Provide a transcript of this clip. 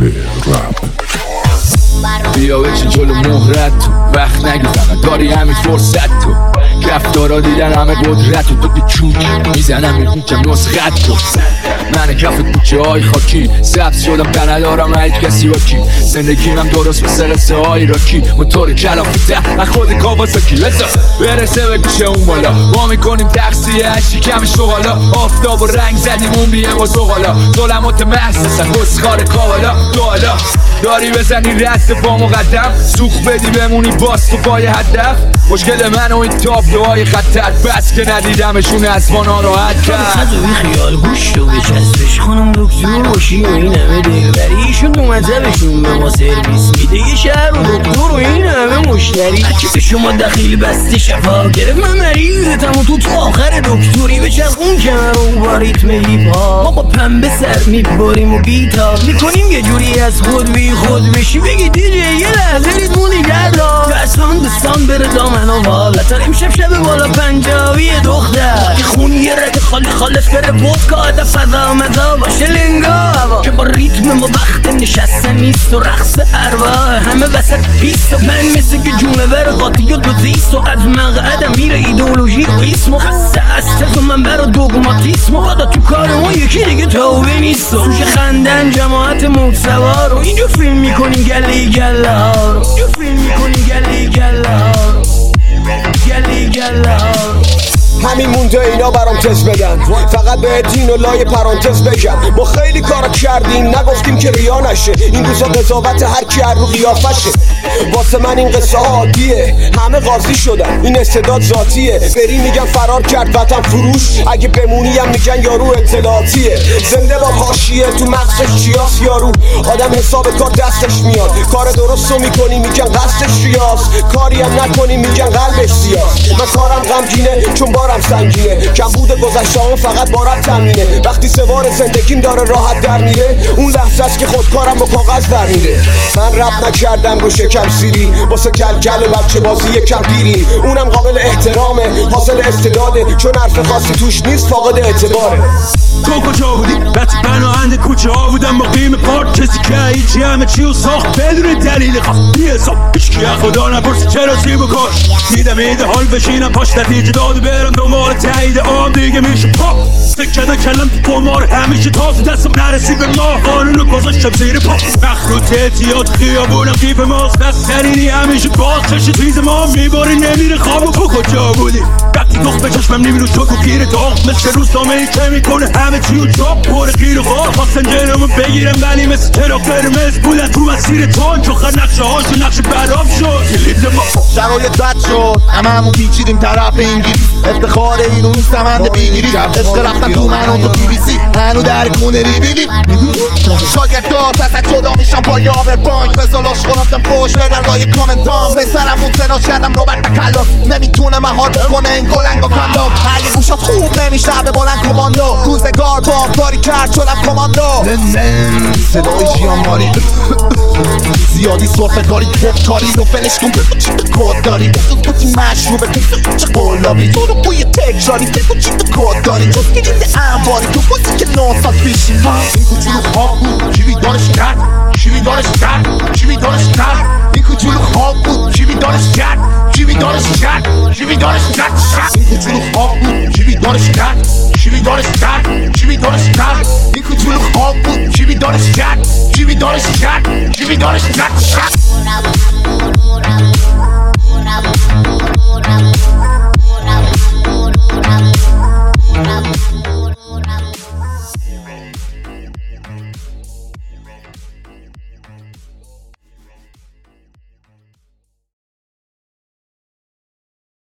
کل رپ. بیا بچه جلو مهرت تو وقت نگی فقط داری همین فرصت تو رفتارا دیدن همه قدرت تو تو چوک میزنم میکنم نسخت تو من کف کوچه های خاکی سبز شدم در ندارم هیچ کسی با کی زندگیم هم درست مثل قصه های راکی موتور کلافی از خود کاواساکی لسا برسه به گوشه اون بالا ما میکنیم تقصیه هشی کم شغالا آفتاب و رنگ زدیم اون بیه با زغالا ظلمات محسسن بسخار کاوالا دوالا داری بزنی رد با مقدم سوخ بدی بمونی باز تو پای هدف مشکل من و این تابلوهای خطر بس که ندیدمشون از ما ناراحت کرد خطو بی خیال گوش رو بچسبش خانم دکتر باشی و این همه دلبریشون دو مذهبشون به ما سرویس میده یه شهر و دکتر و این همه مشتری هرکی به شما دخیل بسته شفا گرفت من مریضتم و تو آخر دکتری بچرخون کمر و با ریتم هیپ ها ما با پنبه سر میباریم و بیتاب میکنیم یه جوری از خود بی خود بشی بگی دیجی یه لحظه ریتمو نگردار دستان دستان بره دامن و والا امشب شب بالا پنجابی دختر که خون یه رگ خالی خالص بره vodka دا فضا مزا باشه لنگا که با ریتم ما وقت نشستن نیست و رقص ارواح همه وسط پیست و من مثل که جونور قاطی و دوزیست و از مقعدم میره ایدئولوژی و اسم و خسته از تز و منبر و دوگماتیسم و بادا تو کار ما یکی دیگه توبه نیست و توش خندن جماعت موسوار و اینجا فیلم میکنیم گله گله ها رو اینجا فیلم میکنیم گله گله ها رو گلی گلار همین مونده اینا برام تست بدن فقط به دین و لای پرانتز بگم ما خیلی کارا کردیم نگفتیم که ریا نشه این روزا قضاوت هر کی رو قیافشه واسه من این قصه عادیه همه قاضی شدن این استعداد ذاتیه بری میگن فرار کرد وطن فروش اگه بمونی هم میگن یارو اطلاعاتیه زنده با حاشیه تو مغزش چیاس یارو آدم حساب کار دستش میاد کار درستو میکنی میگن قصدش ریاض کاری هم نکنی میگن قلبش سیاس من کارم غمگینه چون بارم سنگینه کم بوده گذشته‌ام فقط بارم تمینه وقتی سوار زندگیم داره راحت در میره اون لحظه است که خودکارم با کاغذ در میره من رپ نکردم رو شکم سیری واسه کلکل و بچه بازی یکم پیری اونم قابل احترامه حاصل استعداده چون حرف خاصی توش نیست فاقد اعتباره تو کجا بودی؟ وقتی پناهنده کوچه ها بودم با قیم پارک کسی که هیچی همه چی رو ساخت بدون دلیل خواست بی حساب هیچکی خدا نپرسی چرا چی بکش میدم ایده حال بشینم پاش نتیجه داده برم دنبال تایید آم دیگه میشه پاپ سکه نکلم تو قمار همیشه تازه دستم نرسی به ما قانونو گذاشتم زیر پا مخلوط اعتیاد خیابونم قیف ماست بسترینی همیشه باز چشه تیز ما میباری نمیره خواب و کجا بودی وقتی دخت به چشمم نمیرو شک و گیر داغ مثل روزنامه‌ای که میکنه همه چی و چاپ پر گیر و خواه خواستن جلومو بگیرم ولی مثل چراغ قرمز بودن تو مسیر تون چون خر نقشه هاشو نقشه برام شد کلید ما شرایط بد شد هممون پیچیدیم طرف انگلیس افتخار اینو سمنده بگیری عشق رفتن تو من و تو تی وی سی هنو در کونه ریبیدی شاگردار تسک جدا میشم با یاور بانک بزالاش خونفتم پشت بدن لای کامنتام به سرم مبتنا کردم روبرت تکلم نمیتونه مهار بکنه این گلنگ و کندام اگه گوشات خوب نمیشه به بلند کماندو روزگار با کاری کرد شدم کماندو صدای جیانماری زیادی صرفه کاری کاری رو فلش کن کود داری بودی مشروبه چه قلابی تو رو بوی تکراری بگو چی تو کود داری جز که دیده انباری تو بودی که ناساز پیشی این کوچولو خواب بود چی بیدارش کرد چی بیدارش کرد چی بیدارش کرد این کوچولو خواب بود چی بیدارش کرد چی بیدارش کرد چی بیدارش کرد این کوچولو خواب بود چی بیدارش کرد چی بیدارش کرد چی بیدارش کرد این کوچولو خواب بود چی بیدارش کرد چی بیدارش کرد چی بیدارش کرد